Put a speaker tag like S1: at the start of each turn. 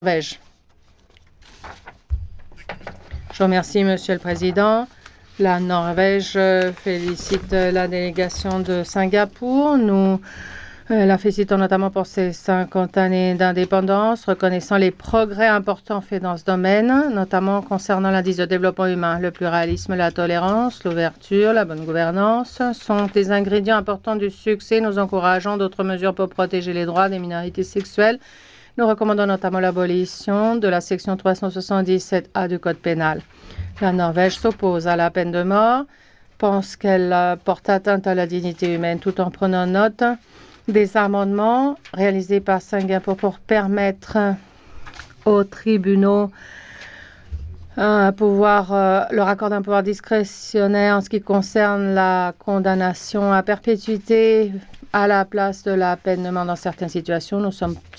S1: Norvège. Je vous remercie, Monsieur le Président. La Norvège félicite la délégation de Singapour. Nous la félicitons notamment pour ses 50 années d'indépendance, reconnaissant les progrès importants faits dans ce domaine, notamment concernant l'indice de développement humain. Le pluralisme, la tolérance, l'ouverture, la bonne gouvernance sont des ingrédients importants du succès. Nous encourageons d'autres mesures pour protéger les droits des minorités sexuelles. Nous recommandons notamment l'abolition de la section 377A du Code pénal. La Norvège s'oppose à la peine de mort, pense qu'elle porte atteinte à la dignité humaine, tout en prenant note des amendements réalisés par Singapour pour permettre aux tribunaux leur accorder un pouvoir discrétionnaire en ce qui concerne la condamnation à perpétuité à la place de la peine de mort dans certaines situations. Nous sommes